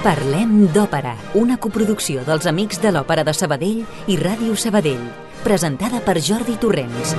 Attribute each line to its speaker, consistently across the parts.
Speaker 1: Parlem d'Òpera, una coproducció dels Amics de l'Òpera de Sabadell i Ràdio Sabadell, presentada per Jordi Torrents.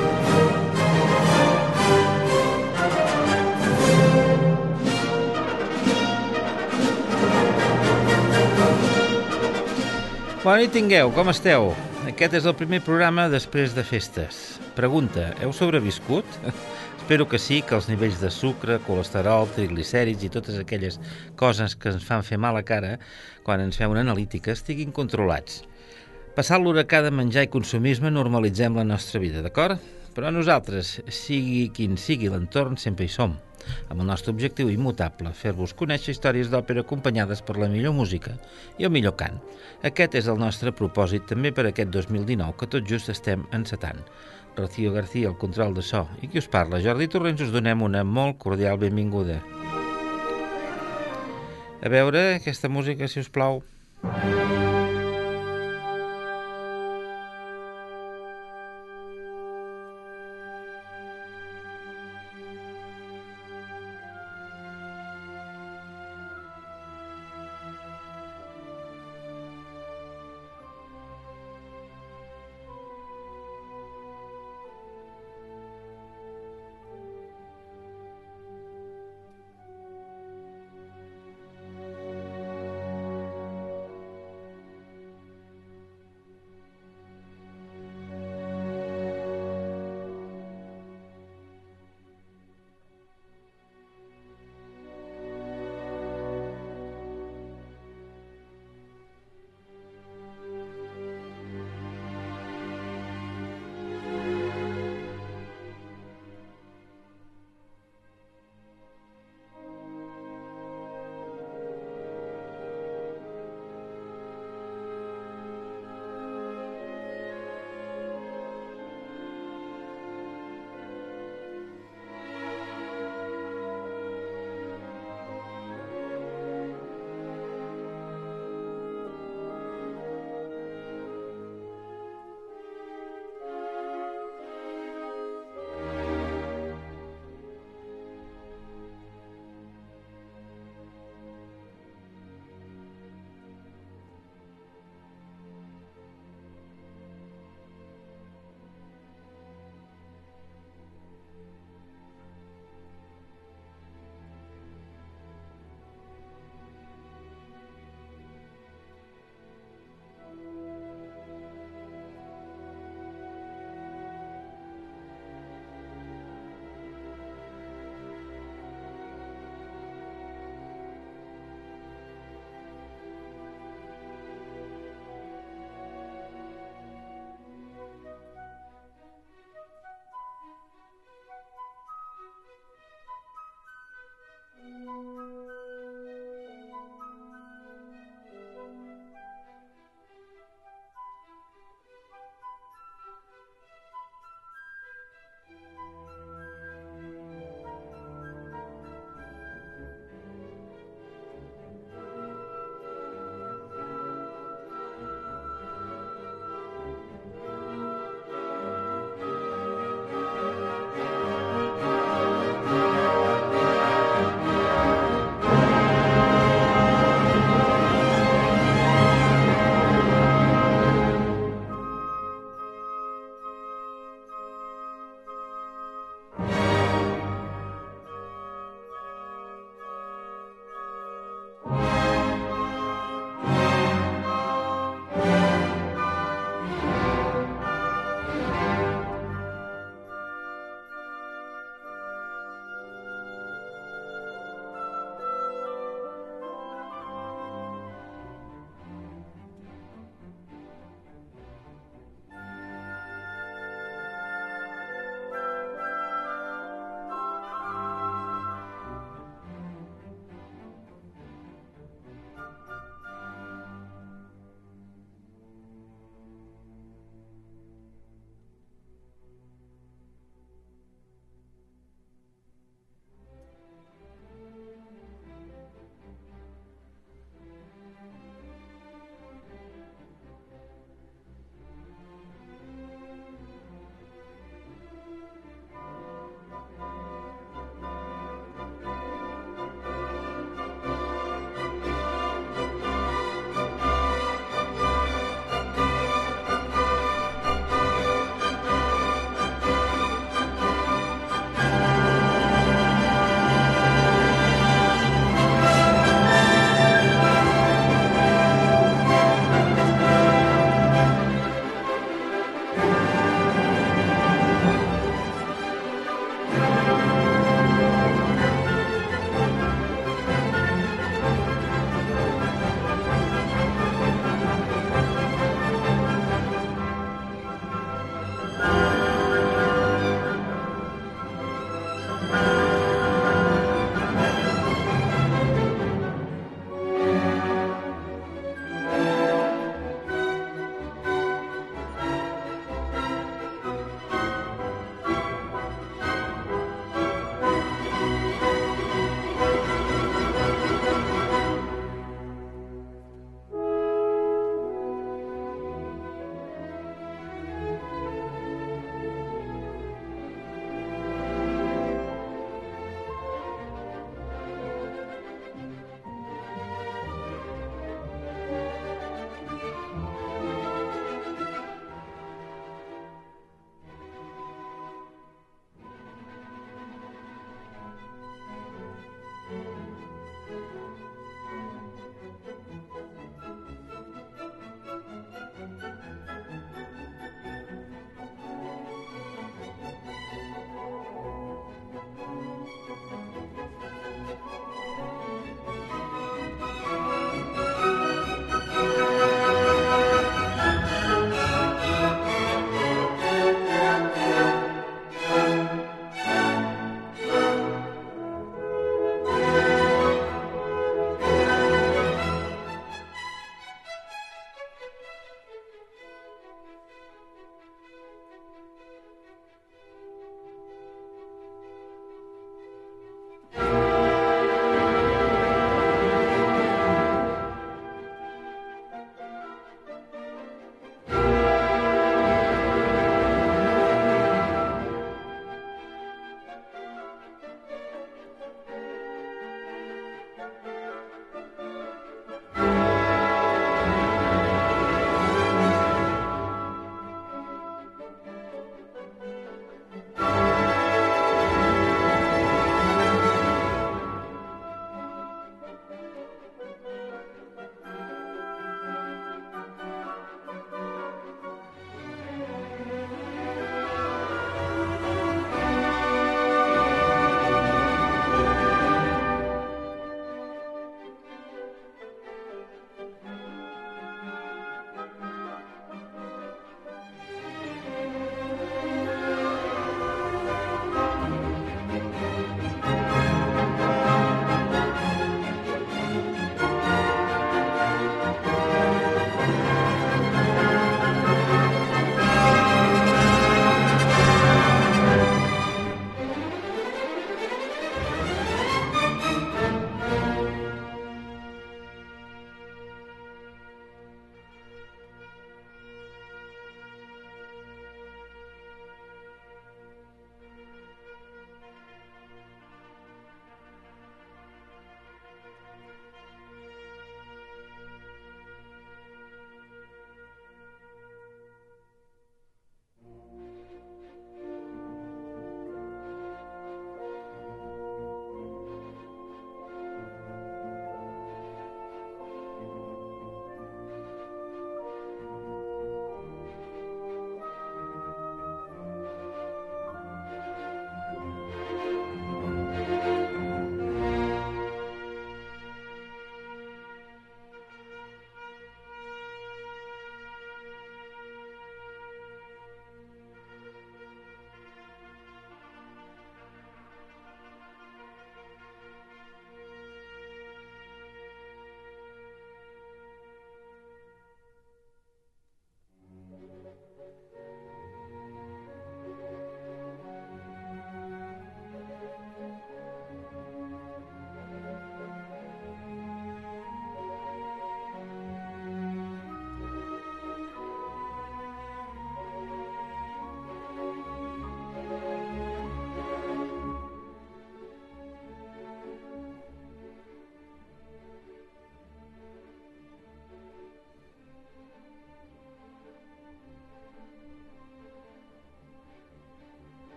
Speaker 2: Bona nit tingueu, com esteu? Aquest és el primer programa després de festes. Pregunta, heu sobreviscut? Espero que sí, que els nivells de sucre, colesterol, triglicèrids i totes aquelles coses que ens fan fer mal a cara quan ens fem una analítica estiguin controlats. Passat l'huracà de menjar i consumisme, normalitzem la nostra vida, d'acord? Però nosaltres, sigui quin sigui l'entorn, sempre hi som, amb el nostre objectiu immutable, fer-vos conèixer històries d'òpera acompanyades per la millor música i el millor cant. Aquest és el nostre propòsit també per aquest 2019, que tot just estem encetant. Rocío García, el control de so, i qui us parla, Jordi Torrents, us donem una molt cordial benvinguda. A veure, aquesta música, si us plau.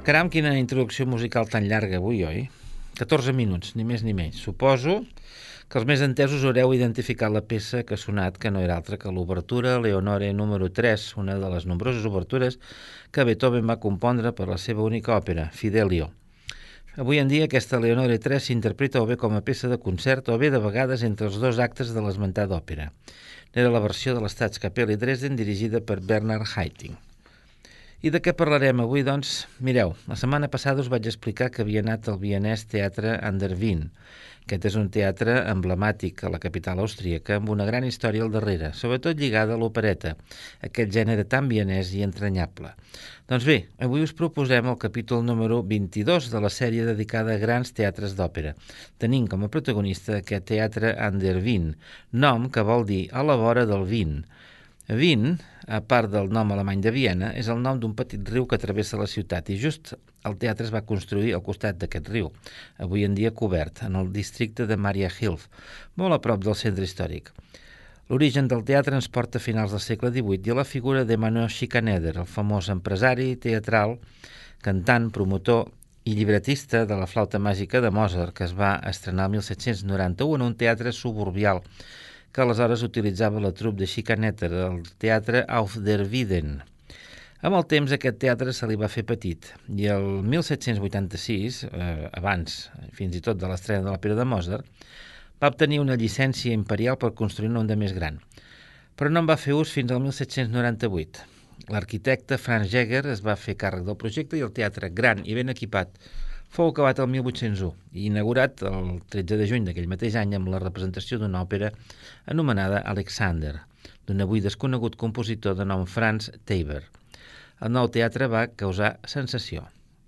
Speaker 2: Caram, quina introducció musical tan llarga avui, oi? 14 minuts, ni més ni menys. Suposo que els més entesos haureu identificat la peça que ha sonat, que no era altra que l'obertura Leonore número 3, una de les nombroses obertures que Beethoven va compondre per la seva única òpera, Fidelio. Avui en dia aquesta Leonore 3 s'interpreta o bé com a peça de concert o bé de vegades entre els dos actes de l'esmentada òpera. Era la versió de l'Staatskapelle Dresden dirigida per Bernhard Haitink. I de què parlarem avui, doncs? Mireu, la setmana passada us vaig explicar que havia anat al vienès Teatre an der Wien. Aquest és un teatre emblemàtic a la capital austríaca amb una gran història al darrere, sobretot lligada a l'opereta, aquest gènere tan vienès i entranyable. Doncs bé, avui us proposem el capítol número 22 de la sèrie dedicada a grans teatres d'òpera, tenint com a protagonista aquest Teatre an der Wien, nom que vol dir a la vora del Wien. Wien, a part del nom alemany de Viena, és el nom d'un petit riu que travessa la ciutat i just el teatre es va construir al costat d'aquest riu, avui en dia cobert, en el districte de Mariahilf, molt a prop del centre històric. L'origen del teatre ens porta a finals del segle XVIII i a la figura d'Emanuel Schikaneder, el famós empresari teatral, cantant, promotor i llibretista de la flauta màgica de Mozart, que es va estrenar el 1791 en un teatre suburbial que aleshores utilitzava la trup de Schikaneder, el teatre Auf der Wieden. Amb el temps aquest teatre se li va fer petit i el 1786, abans fins i tot de l'estrena de l'òpera de Mozart, va obtenir una llicència imperial per construir una de més gran, però no en va fer ús fins al 1798. L'arquitecte Franz Jäger es va fer càrrec del projecte i el teatre, gran i ben equipat, fou acabat el 1801 i inaugurat el 13 de juny d'aquell mateix any amb la representació d'una òpera anomenada Alexander, d'un avui desconegut compositor de nom Franz Teyber. El nou teatre va causar sensació.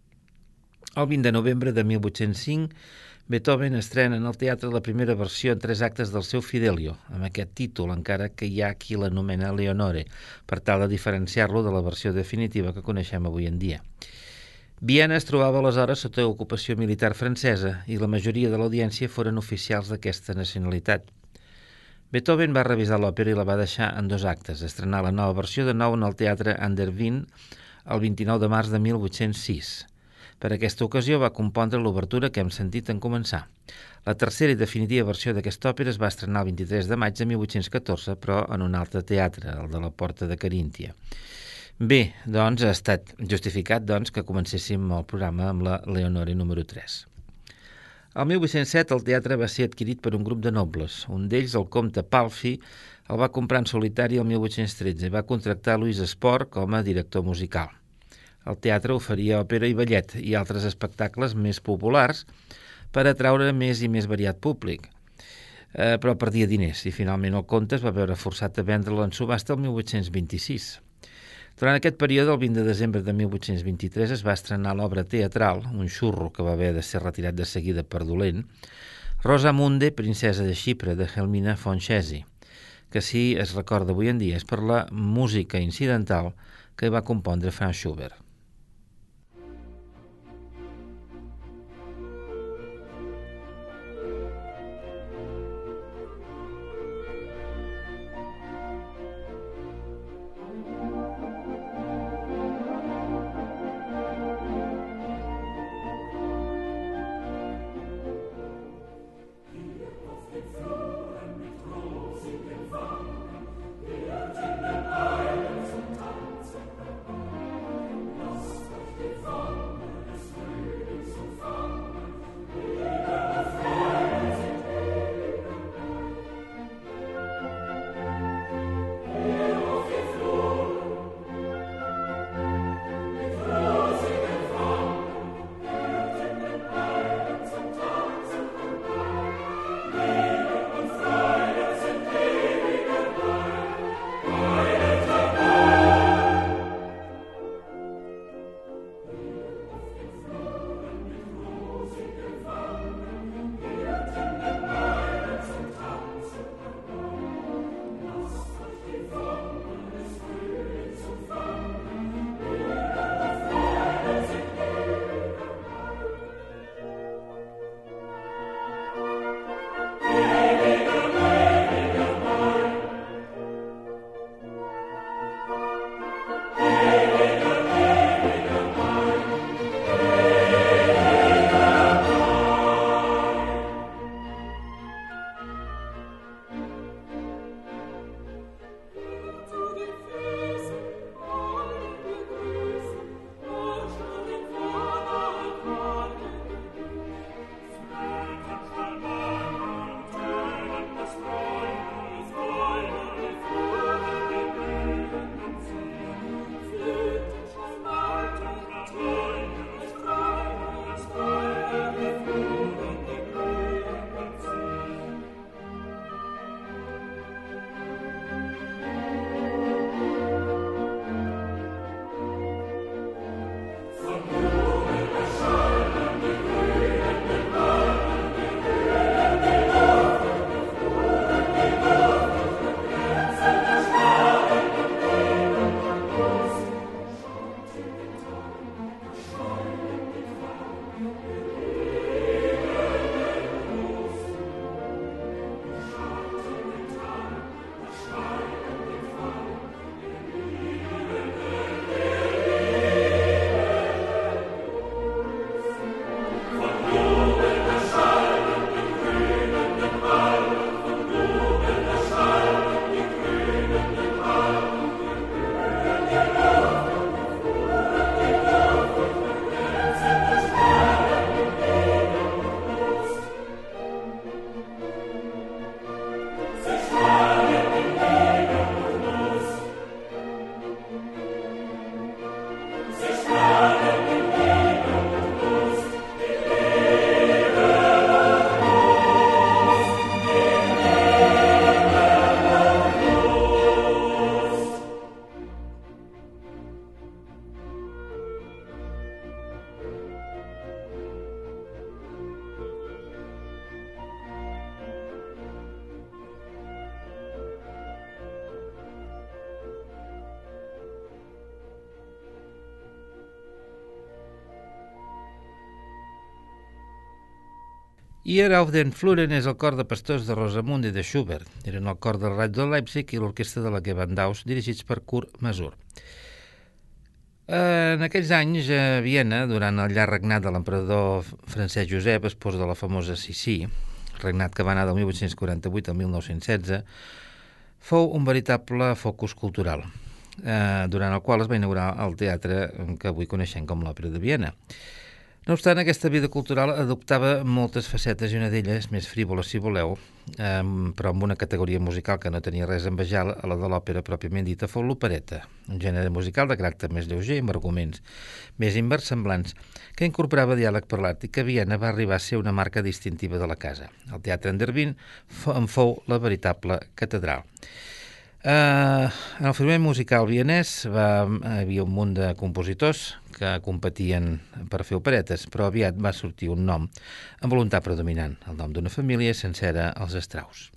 Speaker 2: El 20 de novembre de 1805, Beethoven estrena en el teatre la primera versió en 3 actes del seu Fidelio, amb aquest títol, encara que hi ha qui l'anomena Leonore, per tal de diferenciar-lo de la versió definitiva que coneixem avui en dia. Viena es trobava aleshores sota ocupació militar francesa i la majoria de l'audiència foren oficials d'aquesta nacionalitat. Beethoven va revisar l'òpera i la va deixar en 2 actes, estrenar la nova versió de nou en el teatre an der Wien el 29 de març de 1806. Per aquesta ocasió va compondre l'obertura que hem sentit en començar. La tercera i definitiva versió d'aquesta òpera es va estrenar el 23 de maig de 1814, però en un altre teatre, el de la Porta de Caríntia. Bé, doncs ha estat justificat que comencéssim el programa amb la Leonore número 3. El 1807 el teatre va ser adquirit per un grup de nobles. Un d'ells, el comte Palffy, el va comprar en solitari el 1813 i va contractar Louis Spohr com a director musical. El teatre oferia òpera i ballet i altres espectacles més populars per atraure més i més variat públic, però perdia diners i finalment el comte es va veure forçat a vendre-lo en subhasta el 1826. Durant aquest període, el 20 de desembre de 1823, es va estrenar l'obra teatral, un xurro que va haver de ser retirat de seguida per dolent, Rosamunde, princesa de Xipre, de Helmina von Chessy, que si es recorda avui en dia és per la música incidental que va compondre Franz Schubert. Ihr auf den Fluren és el cor de pastors de Rosamunde de Schubert. Eren el cor del Radio de Leipzig i l'orquestra de la Gewandhaus, dirigits per Kurt Masur. En aquells anys, a Viena, durant el llarg regnat de l'emperador Francesc Josep, espòs de la famosa Sissi, regnat que va anar del 1848 al 1916, fou un veritable focus cultural, durant el qual es va inaugurar el teatre que avui coneixem com l'Òpera de Viena. No obstant, aquesta vida cultural adoptava moltes facetes i una d'elles, més frívola si voleu, però amb una categoria musical que no tenia res a envejar a la de l'òpera pròpiament dita, fou l'opereta, un gènere musical de caràcter més lleuger amb arguments més inversemblants que incorporava diàleg parlat i que a Viena va arribar a ser una marca distintiva de la casa. El Teatre an der Wien en fou la veritable catedral. En el firmament musical vienès hi havia un munt de compositors que competien per fer operetes, però aviat va sortir un nom amb voluntat predominant, el nom d'una família sencera, els Strauss.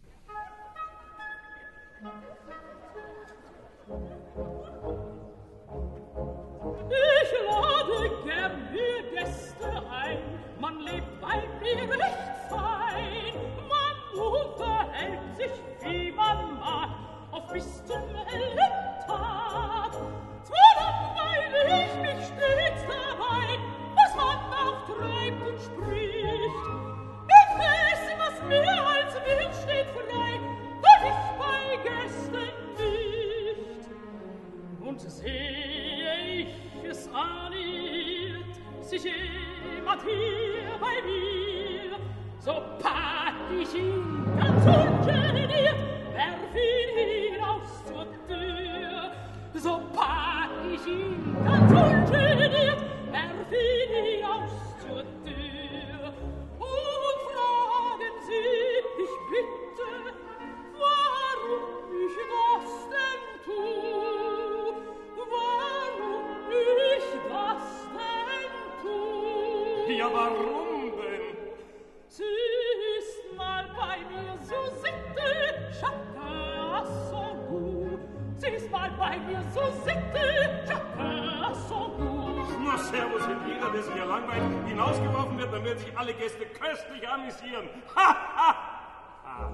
Speaker 3: Ich lade gern mir Gäste ein, man lebt bei mir recht fein, man unterhält sich wie man mag, bis zum hellen Tag. Zwar langweile ich mich stets dabei, was man auch treibt und spricht. Ich weiß, was mir als Wirt steht frei, doch ich bei Gästen nicht. Und sehe ich es anirrt, sich jemand hier bei mir, so pack ich ihn ganz ungeniert, werf ihn hinaus zur Tür, so pack ich ihn ganz ungeniert, werf ihn hinaus zur Tür. Und fragen Sie, ich bitte, warum ich das denn tu? Warum ich das denn tu?
Speaker 4: Ja, warum denn?
Speaker 3: Sie ist mal bei mir so sitte, chacun à son goût. Sie ist mal bei mir so sitte, chacun à son goût.
Speaker 4: Na, servus, wenn jeder, der sich hier langweilt, hinausgeworfen wird, dann werden sich alle Gäste köstlich amüsieren. Ha, ha, ha.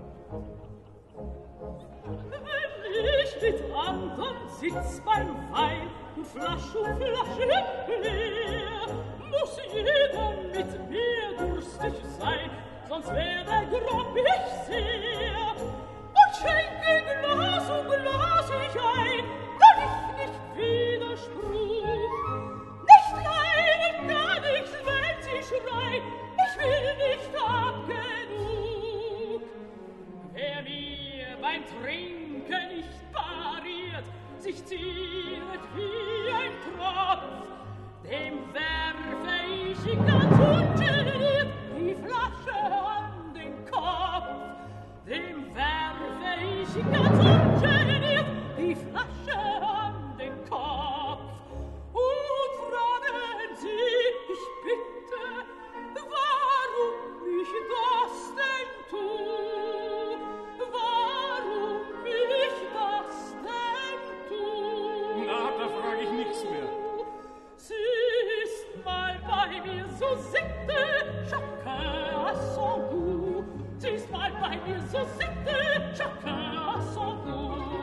Speaker 3: Wenn ich mit anderen sitz beim Wein und Flasche leer, muss jeder mit mir durstig sein, sonst wär der Grob ich sehr. Und schenke Glas um Glas ich ein, da ich nicht widerspruch. Nicht leiden kann ich, wenn sie schreit, ich will nicht ab genug. Wer mir beim Trinken nicht pariert, sich ziert wie ein Tropf, dem werfe ich ganz ungeniert die Flasche an den Kopf. Dem werfe ich ganz ungeniert die Flasche an den Kopf. Und fragen Sie, ich bitte, warum ich das denn tu? Warum ich das denn tu?
Speaker 4: Na, da frage ich nichts mehr.
Speaker 3: Sie ist mal bei mir so sitte, chacun à son goût. Sie ist mal bei mir so sitte, chacun à son goût.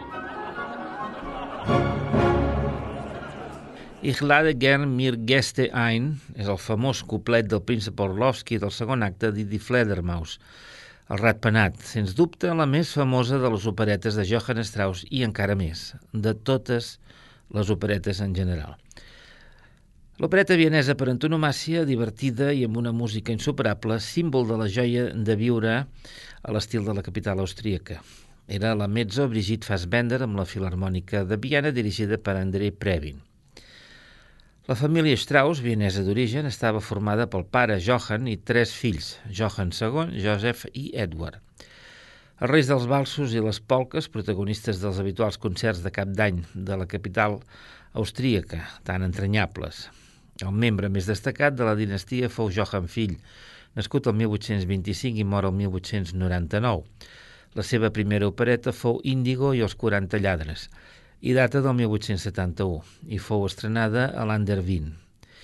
Speaker 2: Ich lade gern mir Gäste ein és el famós couplet del príncep Orlovsky del segon acte d'Idi Fledermaus, el Ratpenat, sens dubte la més famosa de les operetes de Johann Strauss i encara més, de totes les operetes en general. L'opereta vienesa per antonomàsia, divertida i amb una música insuperable, símbol de la joia de viure a l'estil de la capital austríaca. Era la mezzo Brigitte Fassbender amb la Filharmònica de Viena dirigida per Andrei Previn. La família Strauss, vienesa d'origen, estava formada pel pare Johann i 3 fills, Johann II, Joseph i Edward. Els reis dels valsos i les polques, protagonistes dels habituals concerts de cap d'any de la capital austríaca, tan entranyables. El membre més destacat de la dinastia fou Johann fill, nascut el 1825 i mor el 1899. La seva primera opereta fou Índigo i els 40 lladres, i data del 1871, i fou estrenada a l'an der Wien.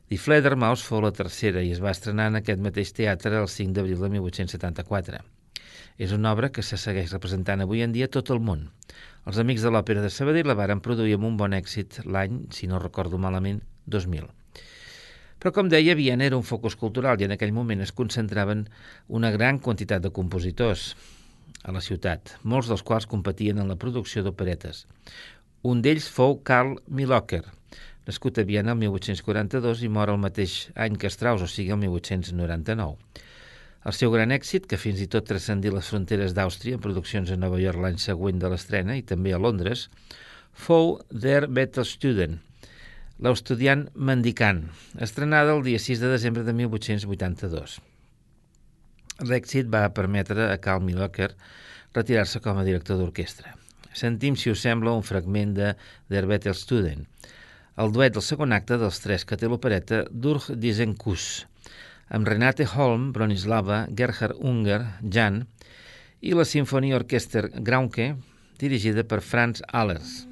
Speaker 2: Die Fledermaus fou la tercera i es va estrenar en aquest mateix teatre el 5 d'abril de 1874. És una obra que se segueix representant avui en dia a tot el món. Els Amics de l'Òpera de Sabadell la varen produir amb un bon èxit l'any, si no recordo malament, 2000. Però, com deia, Viena era un focus cultural i en aquell moment es concentraven una gran quantitat de compositors a la ciutat, molts dels quals competien en la producció d'operetes. Un d'ells fou Karl Milocker, nascut a Viena el 1842 i mor el mateix any que Strauss, o sigui el 1899. El seu gran èxit, que fins i tot transcendí les fronteres d'Àustria en produccions a Nova York l'any següent de l'estrena i també a Londres, fou Der Bettelstudent, l'estudiant mendicant, estrenada el dia 6 de desembre de 1882. L'èxit va permetre a Karl Milocker retirar-se com a director d'orquestra. Sentim, si us sembla, un fragment de Der Bettelstudent, el duet del segon acte dels tres que té l'opereta Durch diesen Kuss, amb Renate Holm, Bronislava, Gerhard Unger, Jan, i la Sinfonieorchester Graunke, dirigida per Franz Allers.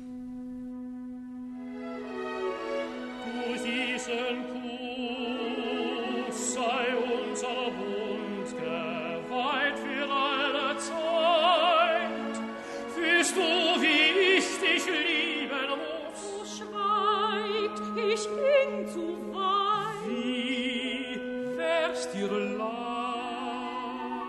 Speaker 3: Ich bin zu weit. Wie wär's dir leid?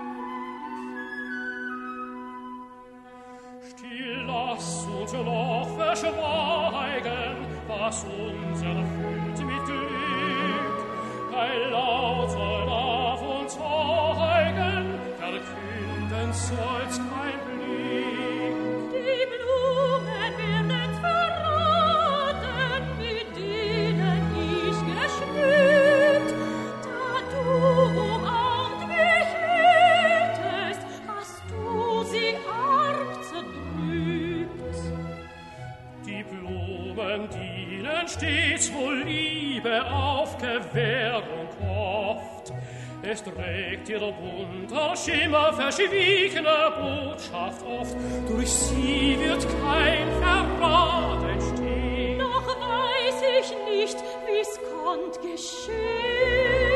Speaker 3: Still, lass uns noch verschweigen, was uns erfüllt mit Glück. Kein Laut soll auf uns zeugen, verkünden soll's kein Blick. Die Blumen werden verraten, mit denen ich geschmückt. Da du umarmt mich hieltest, hast du sie arg zerdrückt. Die Blumen dienen stets, wo Liebe auf Gewährung hofft. Es trägt ihr bunter Schimmer verschwiegene Botschaft oft. Durch sie wird kein Verrat entstehen. Noch weiß ich nicht, wie's konnt geschehen.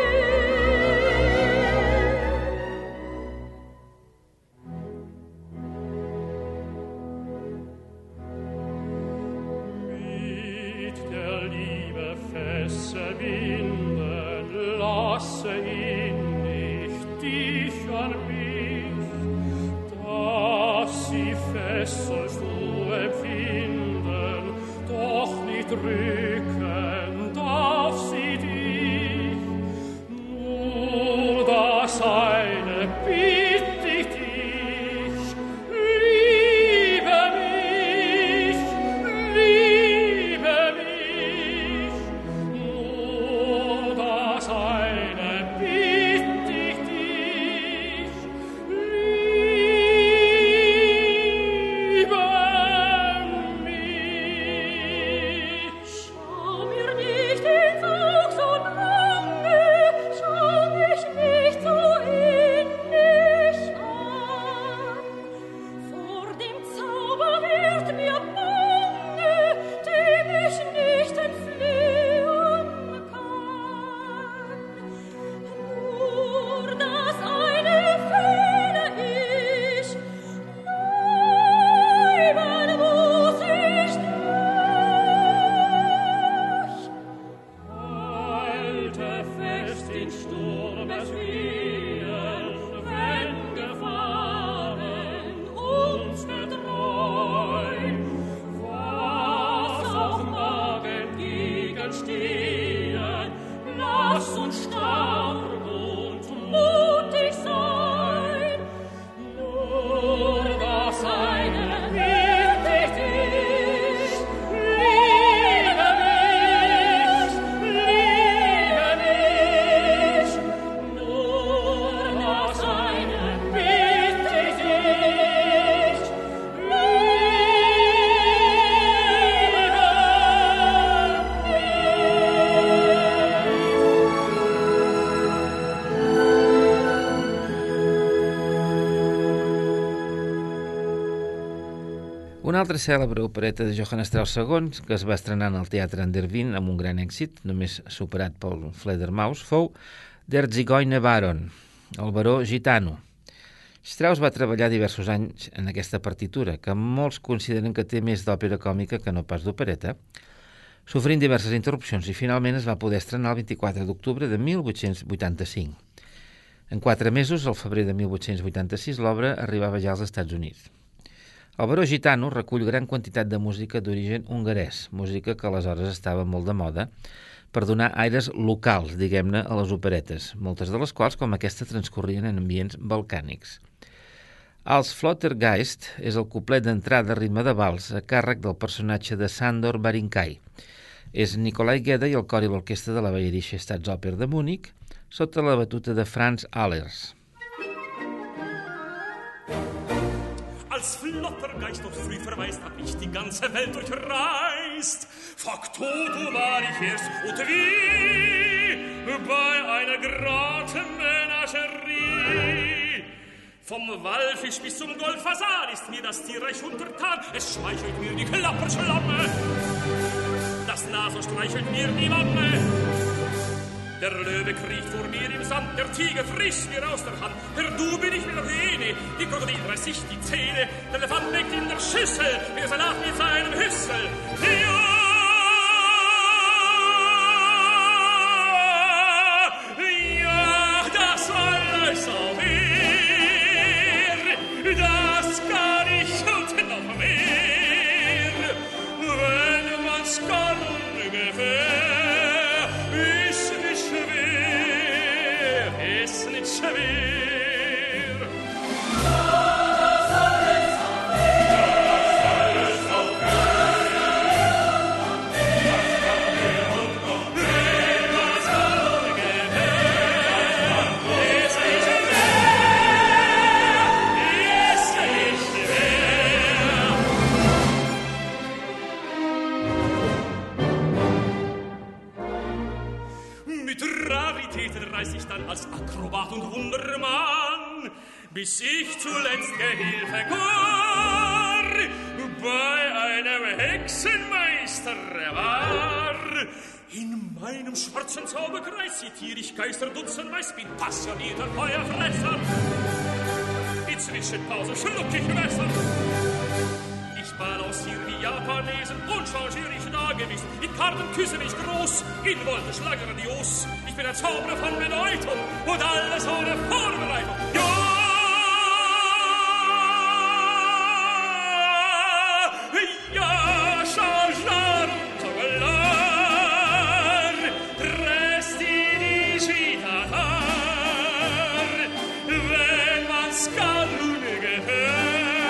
Speaker 3: Mit der Liebe Fesse binden, lasse ihn nicht dich an mich, dass sie fest sollst du empfinden, doch nicht drücken darf sie dich. Nur das eine bitt ich dich, liebe mich, liebe mich. Nur das eine bitt ich dich, liebe mich. Schau mir nicht ins Auge so lange, schau mich nicht so innig an. Vor dem Zauber wird mir bange, dem ich nicht entfliehen kann. Nur das eine fehle ich, bleiben muss ich durch. Halte fest in Sturmeswehen, wenn Gefahren uns getreu. Was auch mag entgegenstehen, lass uns stark und mutig sein. Nur das eine bitt ich dich, liebe mich, liebe mich. Nur das eine bitt ich dich, liebe mich.
Speaker 2: Una altra cèlebre opereta de Johann Strauss II, que es va estrenar en el Teatre an der Wien amb un gran èxit, només superat pel Fledermaus, fou Der Zigeuner Baron, el baró gitano. Strauss va treballar diversos anys en aquesta partitura, que molts consideren que té més d'òpera còmica que no pas d'opereta, sofrint diverses interrupcions i finalment es va poder estrenar el 24 d'octubre de 1885. En 4 mesos, al febrer de 1886, l'obra arribava ja als Estats Units. El baró gitano recull gran quantitat de música d'origen hongarès, música que aleshores estava molt de moda, per donar aires locals, diguem-ne, a les operetes, moltes de les quals, com aquesta, transcorrien en ambients balcànics. Els Flottergeist és el couplet d'entrada a ritme de vals a càrrec del personatge de Sándor Barinkai. És Nikolai Geda i el cor i l'orquestra de la Bayerische Staatsoper de Múnich, sota la batuta de Franz Ahlers.
Speaker 4: Als Flottergeist noch früh verweist, hab ich die ganze Welt durchreist. Factotum war ich erst und wie bei einer Grottenmenagerie. Vom Walfisch bis zum Goldfasal ist mir das Tier reich untertan. Es schmeichelt mir die Klapperschlamme, das Naso streichelt mir die Wanne. Der Löwe kriecht vor mir im Sand, der Tiger frisst mir aus der Hand. Hör du, bin ich mit der Hyäne, die Krokodil reißt sich die Zähne, der Elefant legt in der Schüssel, der Salat mit seinem Hüssel. Ja, das alles auf das kann ich und noch mehr, wenn man's kann ungefähr, ist nicht schwer, ist nicht schwer. Reis ich dann als Akrobat und Wundermann, bis ich zuletzt Gehilfe gar bei einem Hexenmeister war. In meinem schwarzen Zauberkreis zitier ich Geister dutzendweis, bin passionierter Feuerfresser. In Zwischenpause schluck ich Messer. Ich balanciere die Japanesen und changiere ich Dagewicht. In Karten küsse mich groß, in Wolken schlag grandios. Ich bin ein Zauberer von Bedeutung und alles ohne Vorbereitung. Ja, changiar und jonglar, prestidigitatar, wenn man's kann ungefähr.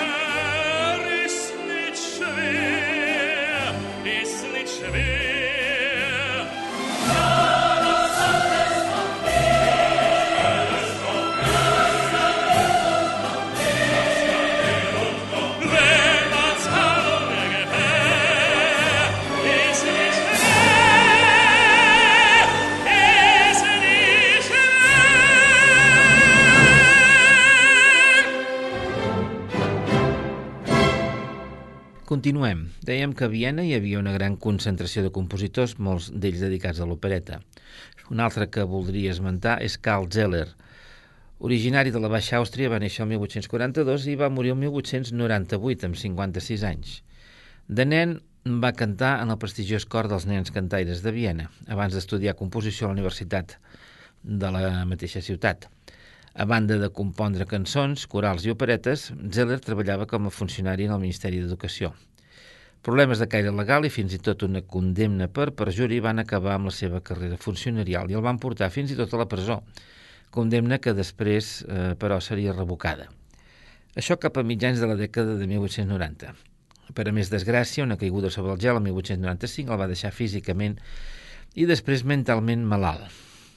Speaker 2: Continuem. Dèiem que a Viena hi havia una gran concentració de compositors, molts d'ells dedicats a l'opereta. Un altre que voldria esmentar és Karl Zeller. Originari de la Baixa Àustria, va néixer el 1842 i va morir el 1898, amb 56 anys. De nen va cantar en el prestigiós cor dels nens cantaires de Viena, abans d'estudiar composició a la Universitat de la mateixa ciutat. A banda de compondre cançons, corals i operetes, Zeller treballava com a funcionari en el Ministeri d'Educació. Problemes de caire legal i fins i tot una condemna per perjuri van acabar amb la seva carrera funcionarial i el van portar fins i tot a la presó, condemna que després, però, seria revocada. Això cap a mitjans de la dècada de 1890. Per a més desgràcia, una caiguda sobre el gel el 1895 el va deixar físicament i després mentalment malalt,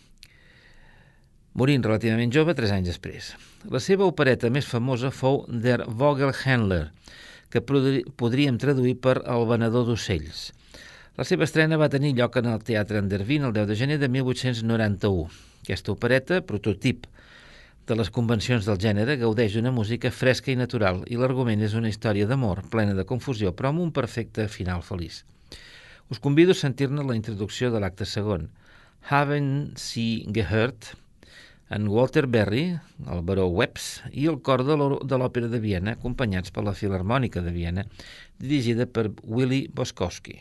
Speaker 2: morint relativament jove 3 anys després. La seva opereta més famosa fou Der Vogelhändler, que podríem traduir per El venedor d'ocells. La seva estrena va tenir lloc en el Teatre an der Wien el 10 de gener de 1891. Aquesta opereta, prototip de les convencions del gènere, gaudeix d'una música fresca i natural i l'argument és una història d'amor plena de confusió però amb un perfecte final feliç. Us convido a sentir-ne la introducció de l'acte segon, Haben Sie gehört, en Walter Berry, el baró Webbs, i el cor de l'Òpera de Viena, acompanyats per la Filharmònica de Viena, dirigida per Willy Boskowski.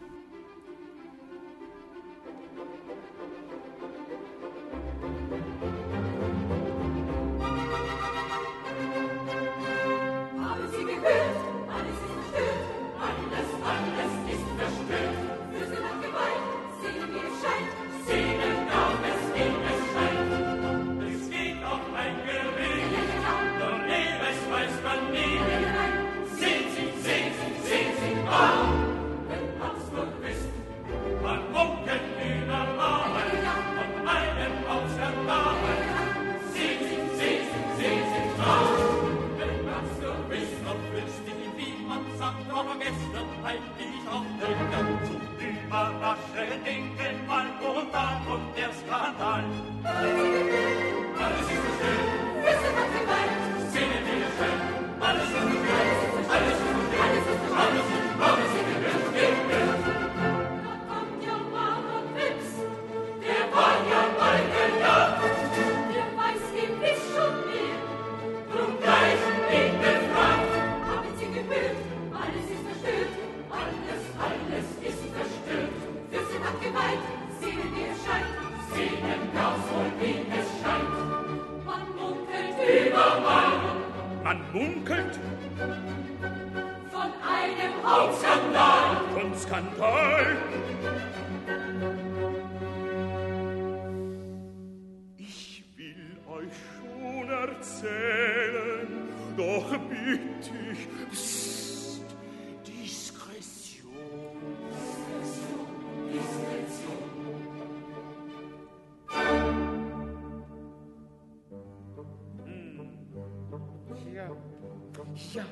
Speaker 4: Ja,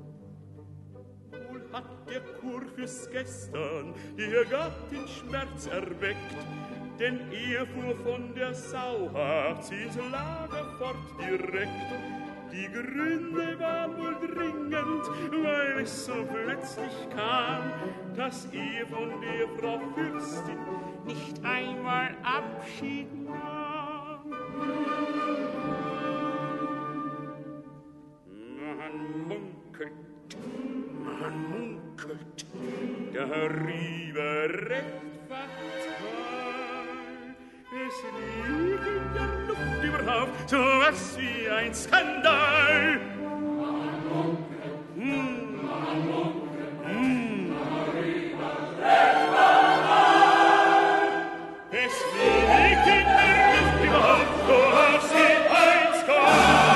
Speaker 4: wohl hat der Kurfürst gestern ihr Gattenschmerz erweckt, denn er fuhr von der Sauhaft ins Lager fort direkt. Die Gründe waren wohl dringend, weil es so plötzlich kam, dass er von der Frau Fürstin nicht einmal Abschied nahm. Man munkelt, darüber recht fatal. Es liegt in der Luft überhaupt so was wie ein Skandal. Man munkelt, darüber recht fatal. Es liegt in der Luft überhaupt so was wie ein Skandal.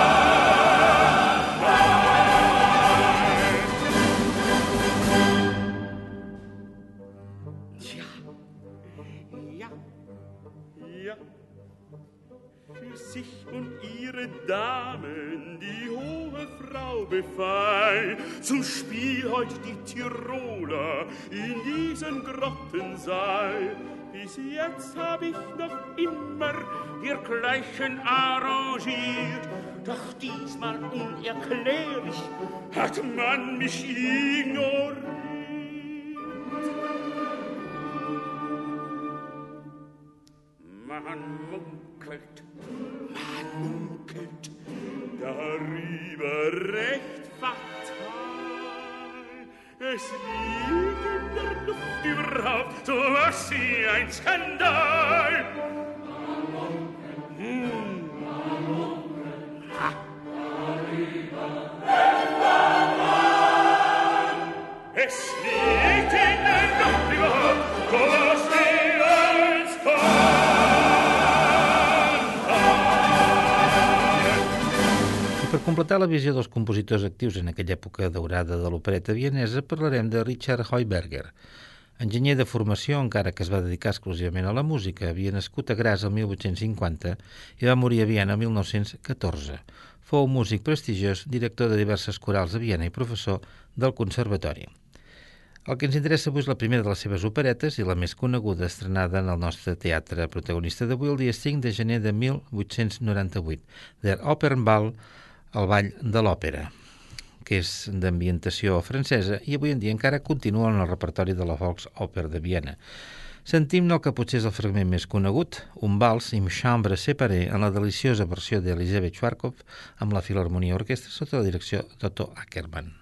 Speaker 4: Sich und ihre Damen die hohe Frau befahl, zum Spiel heut die Tiroler in diesen Grottensaal. Bis jetzt hab ich noch immer dergleichen arrangiert, doch diesmal unerklärlich hat man mich ignoriert. Man munkelt, darüber recht fatal. Es liegt in der Luft überhaupt so was wie ein Skandal. Man munkelt, darüber recht fatal. Es liegt in der Luft überhaupt so was wie ein Skandal.
Speaker 2: Per completar la visió dels compositors actius en aquella època daurada de l'opereta vienesa, parlarem de Richard Heuberger. Enginyer de formació, encara que es va dedicar exclusivament a la música, havia nascut a Graz el 1850 i va morir a Viena el 1914. Fou músic prestigiós, director de diverses corals a Viena i professor del Conservatori. El que ens interessa avui és la primera de les seves operetes i la més coneguda, estrenada en el nostre teatre. Protagonista d'avui el dia 5 de gener de 1898, Der Opernball, el ball de l'òpera, que és d'ambientació francesa i avui en dia encara continua en el repertori de la Volksoper de Viena. Sentim-ne el que potser és el fragment més conegut, un vals im chambre séparé en la deliciosa versió d'Elisabeth Schwarzkopf amb la Filharmonia Orquestra sota la direcció d'Otto Ackermann.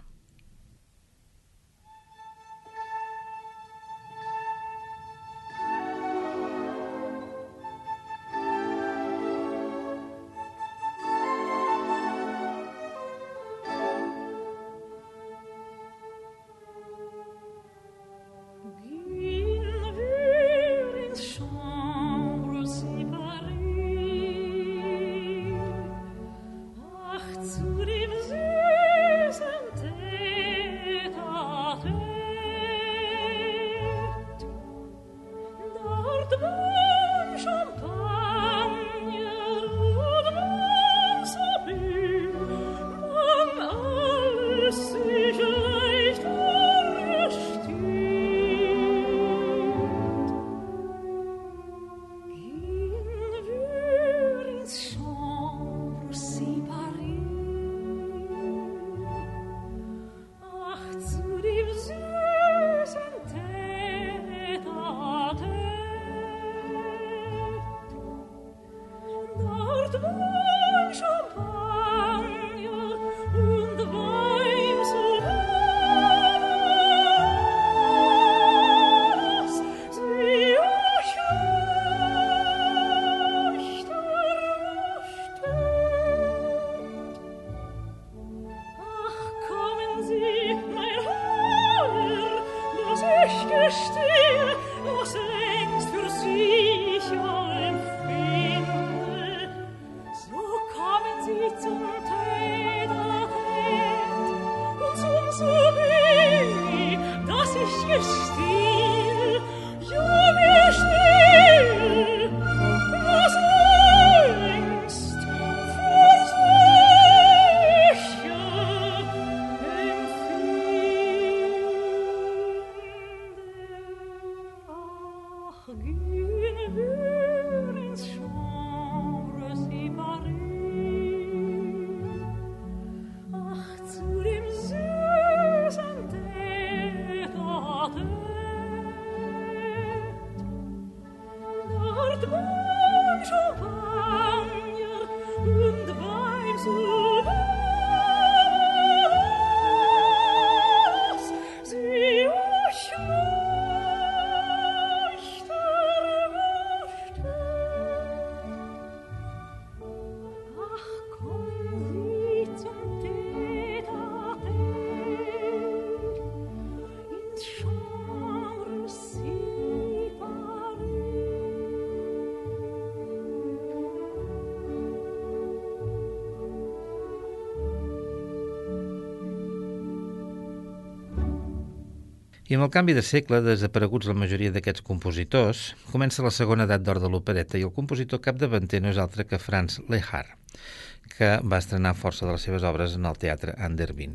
Speaker 2: I amb el canvi de segle, desapareguts la majoria d'aquests compositors, comença la segona edat d'or de l'opereta i el compositor capdavanter no és altre que Franz Lehár, que va estrenar força de les seves obres en el teatre an der Wien.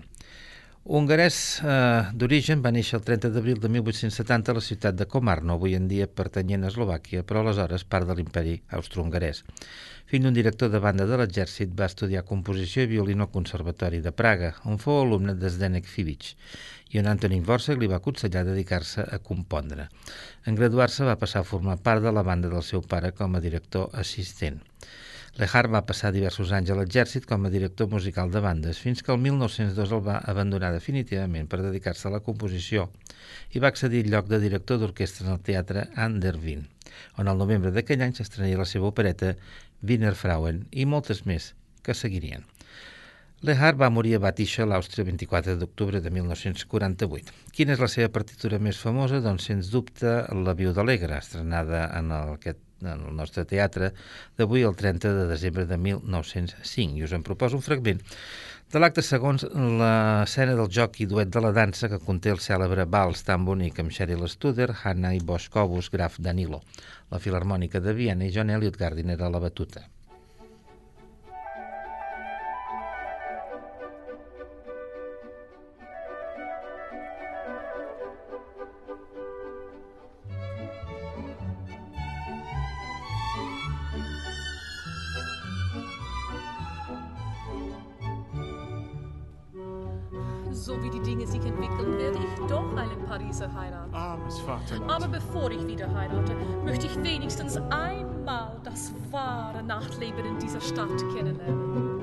Speaker 2: Hongarès d'origen, va néixer el 30 d'abril de 1870 a la ciutat de Komárno, avui en dia pertanyent a Eslovàquia, però aleshores part de l'imperi austro-hongarès. Fill d'un director de banda de l'exèrcit, va estudiar composició i violí al Conservatori de Praga, on fou alumne de Zdeněk Fibič, i on Antonín Dvořák li va aconsellar dedicar-se a compondre. En graduar-se va passar a formar part de la banda del seu pare com a director assistent. Lehár va passar diversos anys a l'exèrcit com a director musical de bandes, fins que el 1902 el va abandonar definitivament per dedicar-se a la composició i va accedir al lloc de director d'orquestra en el teatre an der Wien, on el novembre d'aquell any s'estrenaria la seva opereta Wiener Frauen i moltes més que seguirien. Lehár va morir a Bad Ischl, Àustria, el 24 d'octubre de 1948. Quina és la seva partitura més famosa? Doncs, sens dubte, La Viuda Alegre, estrenada en el nostre teatre d'avui, el 30 de desembre de 1905. I us en proposo un fragment de l'acte segons l'escena del joc i duet de la dansa que conté el cèlebre vals tan bonic amb Cheryl Studer, Hanna i Boskobus, Graf Danilo, la Filharmònica de Viena i John Elliot Gardiner a la batuta.
Speaker 5: so wie die Dinge sich entwickeln, werde ich doch einen Pariser heiraten.
Speaker 6: Armes Vaterland.
Speaker 5: Aber bevor ich wieder heirate, möchte ich wenigstens einmal das wahre Nachtleben in dieser Stadt kennenlernen.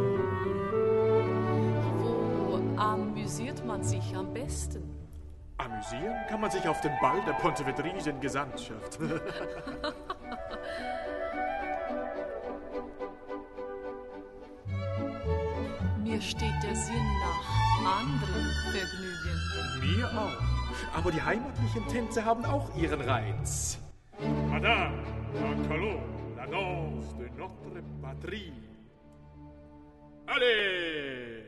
Speaker 5: Wo amüsiert man sich am besten?
Speaker 6: Amüsieren kann man sich auf dem Ball der Pontevedrischen Gesandtschaft.
Speaker 5: Mir steht der Sinn nach anderen Vergnügen.
Speaker 6: Mir auch. Aber die heimatlichen Tänze haben auch ihren Reiz. Madame, Baccalaureate, la danse de notre patrie. Allez!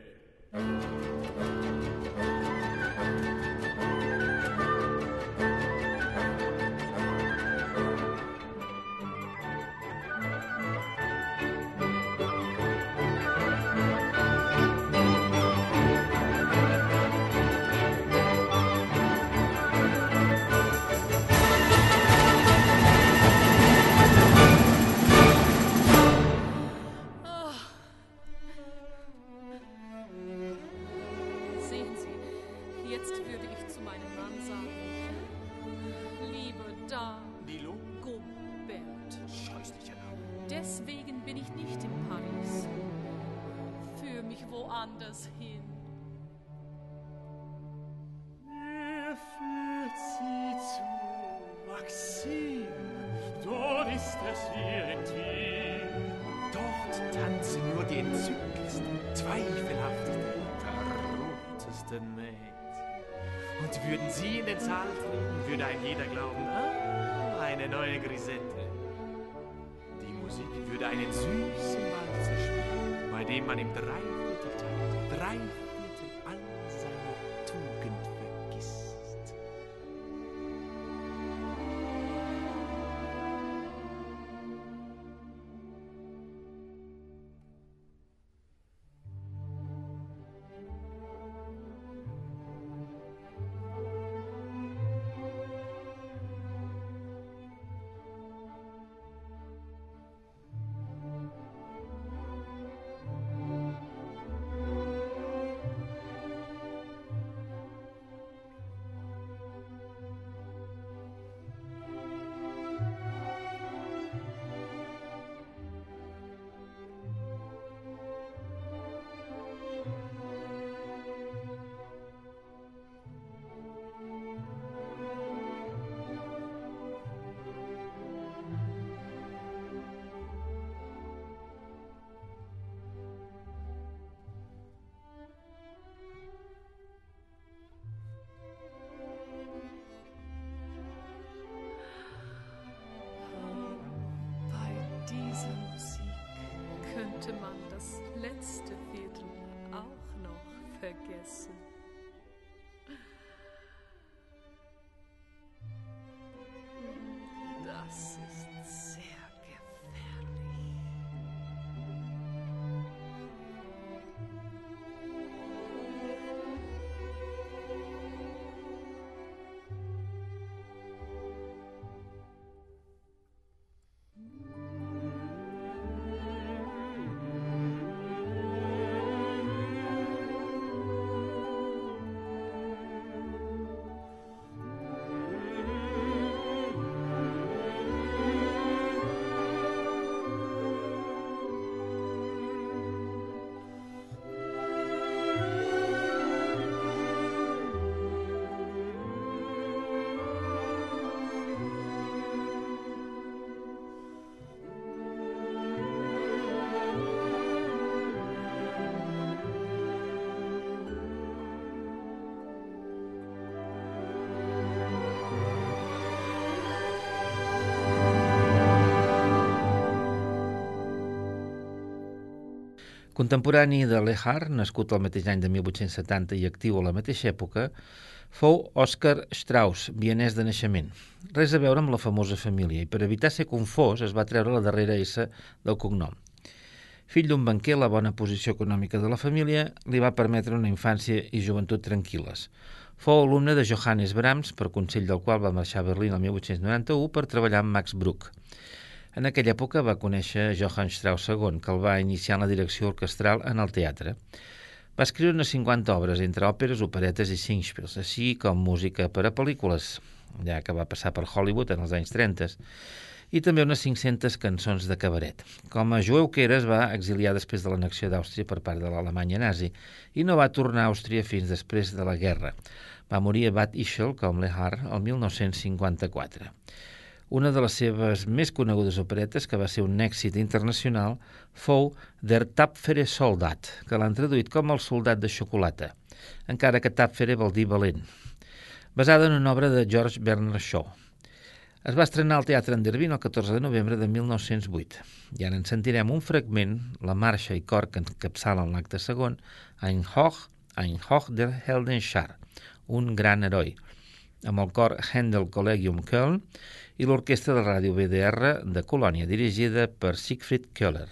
Speaker 5: Deswegen bin ich nicht in Paris. Führ mich woanders hin.
Speaker 6: Er führt sie zu Maxime. Dort ist das ihr Intim. Dort tanzen nur die entzückendsten, zweifelhaftesten, verruchtesten Mäd. Und würden sie in den Saal treten, würde ein jeder glauben, eine neue Grisette. Musik würde einen süßen Walzer spielen, bei dem man im Dreivierteltakt all seine Tugend vergisst.
Speaker 5: Könnte man das letzte Viertel auch noch vergessen? Das ist sehr gefährlich.
Speaker 2: Contemporani de Lehár, nascut al mateix any de 1870 i actiu a la mateixa època, fou Oskar Strauss, vienès de naixement. Res a veure amb la famosa família, i per evitar ser confós es va treure la darrera S del cognom. Fill d'un banquer, la bona posició econòmica de la família li va permetre una infància i joventut tranquil·les. Fou alumne de Johannes Brahms, per consell del qual va marxar a Berlín el 1891 per treballar amb Max Bruch. En aquella època va conèixer Johann Strauss II, que el va iniciar en la direcció orquestral en el teatre. Va escriure unes 50 obres, entre òperes, operetes i singspiels, així com música per a pel·lícules, ja que va passar per Hollywood en els anys 30, i també unes 500 cançons de cabaret. Com a jueu que era, es va exiliar després de l'annexió d'Àustria per part de l'Alemanya nazi i no va tornar a Àustria fins després de la guerra. Va morir a Bad Ischl, com Le Har, el 1954. Una de les seves més conegudes operetes, que va ser un èxit internacional, fou Der Tapfere Soldat, que l'han traduït com el soldat de xocolata, encara que Tapfere vol dir valent, basada en una obra de George Bernard Shaw. Es va estrenar al Teatre Andervin el 14 de novembre de 1908. I ara en sentirem un fragment, la marxa i cor que encapçalen l'acte segon, Ein Hoch der Heldenschar, un gran heroi, amb el cor Händel Collegium Köln i l'orquestra de ràdio WDR de Colònia, dirigida per Siegfried Köhler.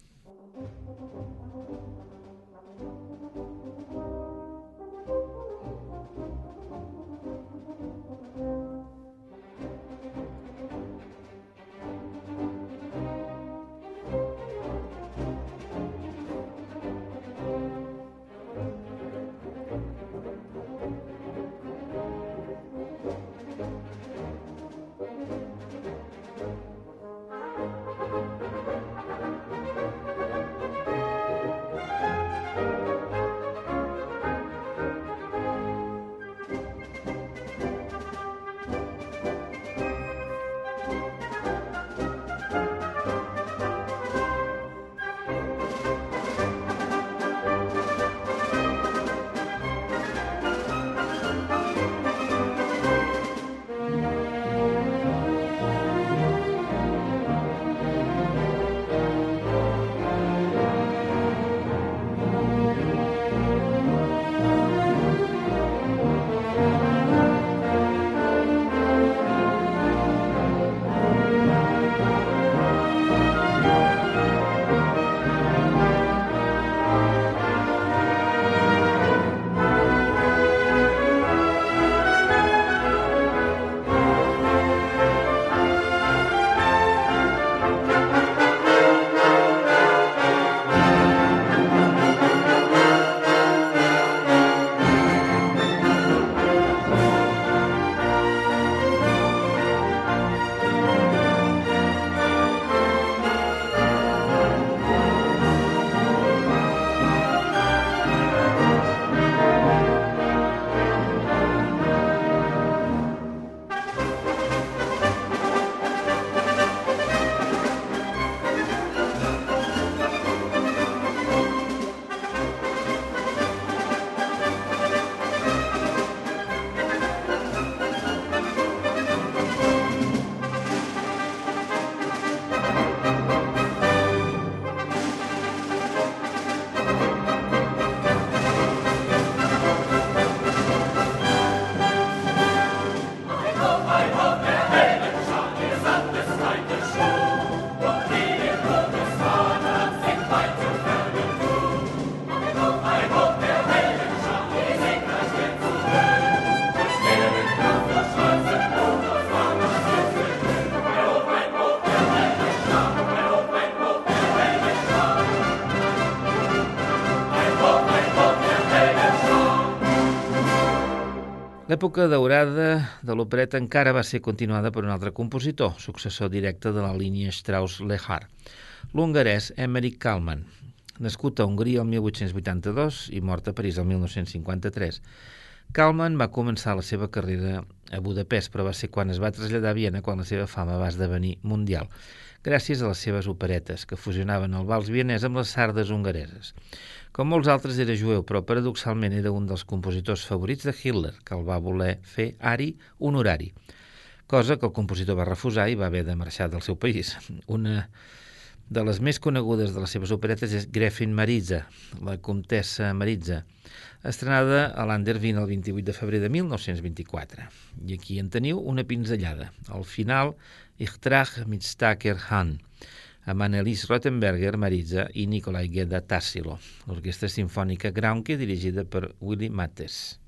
Speaker 2: L'època daurada de l'opereta encara va ser continuada per un altre compositor, successor directe de la línia Strauss-Lehár, l'hongarès Emmerich Kálmán, nascut a Hongria el 1882 i mort a París el 1953. Kálmán va començar la seva carrera a Budapest, però va ser quan es va traslladar a Viena quan la seva fama va esdevenir mundial, gràcies a les seves operetes, que fusionaven el vals vienès amb les sardes hongareses. Com molts altres era jueu, però paradoxalment era un dels compositors favorits de Hitler, que el va voler fer ari honorari, cosa que el compositor va refusar i va haver de marxar del seu país. Una de les més conegudes de les seves operetes és Gräfin Maritza, la comtessa Maritza, estrenada a l'Andervin el 28 de febrer de 1924. I aquí en teniu una pinzellada. Al final, Ich trage mit starker Hand, amb Annelies Rothenberger, Maritza i Nikolai Gedda Tassilo, l'orquestra simfònica Graunke dirigida per Willy Mattes.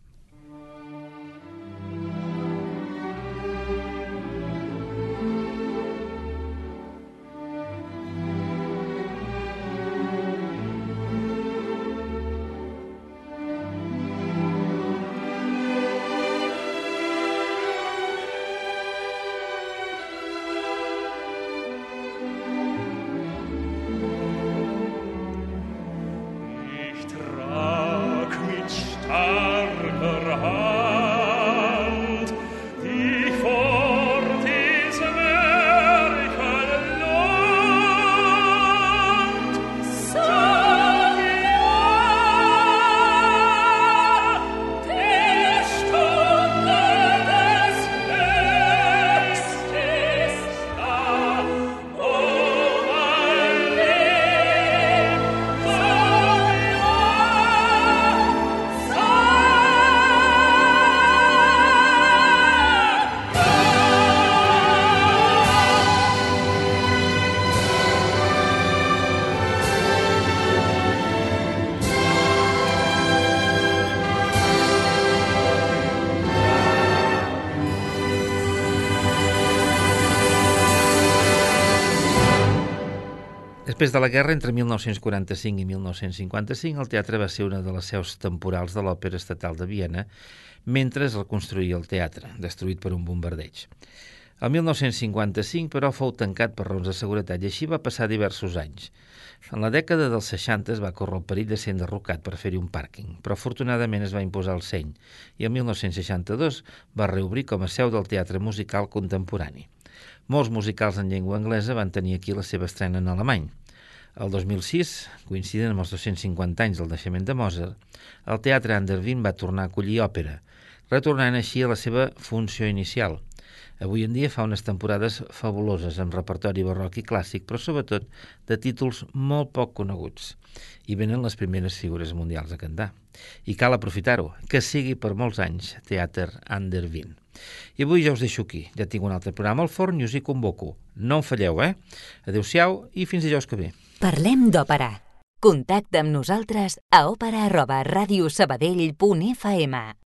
Speaker 2: Després de la guerra, entre 1945 i 1955, el teatre va ser una de les seus temporals de l'Òpera Estatal de Viena, mentre es reconstruïa el teatre, destruït per un bombardeig. El 1955, però, fou tancat per raons de seguretat i així va passar diversos anys. En la dècada dels 60 es va córrer el perill de ser enderrocat per fer-hi un pàrquing, però afortunadament es va imposar el seny i el 1962 va reobrir com a seu del teatre musical contemporani. Molts musicals en llengua anglesa van tenir aquí la seva estrena en alemany. El 2006, coincidint amb els 250 anys del naixement de Mozart, el Teatre an der Wien va tornar a acollir òpera, retornant així a la seva funció inicial. Avui en dia fa unes temporades fabuloses amb repertori barroc i clàssic, però sobretot de títols molt poc coneguts. I venen les primeres figures mundials a cantar. I cal aprofitar-ho, que sigui per molts anys Teatre an der Wien. I avui ja us deixo aquí. Ja tinc un altre programa al forn i us hi convoco. No en falleu, Adéu-siau i fins dijous que ve.
Speaker 1: Parlem d'òpera. Contacta amb nosaltres a òpera@radiosabadell.fm.